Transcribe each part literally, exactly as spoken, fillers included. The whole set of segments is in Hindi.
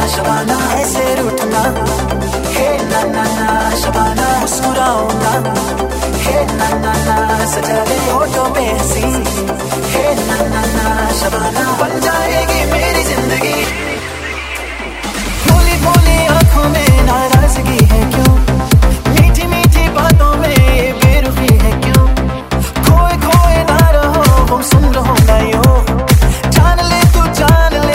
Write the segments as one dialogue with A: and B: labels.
A: शबाना ऐसे रूठना, हे ना ना ना शबाना मुस्कुराओ ना, हे ना ना ना सजा दे होठों पे हंसी, हे ना ना ना शबाना बन जाएगी मेरी जिंदगी। भोली भोली आंखों में नाराजगी है क्यों, मीठी मीठी बातों में ये बेरुखी है क्यों, खोए खोए ना रहो वो सुन रहो ना यूं, जान ले तू जान ले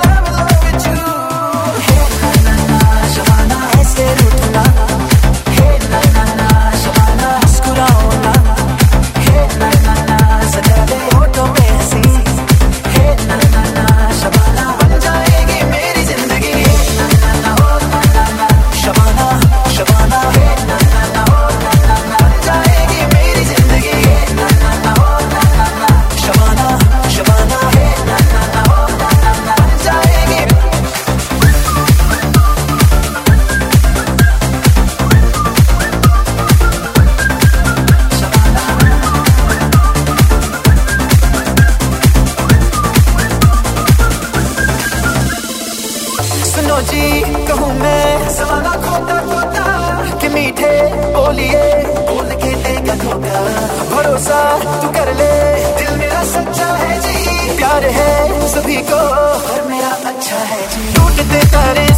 A: जी कहूँ मैं सवाना खोता खोता कि मीठे बोलिए बोल के देगा धोखा, भरोसा तू कर ले दिल मेरा सच्चा है जी, प्यार है सभी को पर मेरा अच्छा है जी, टूटते तारे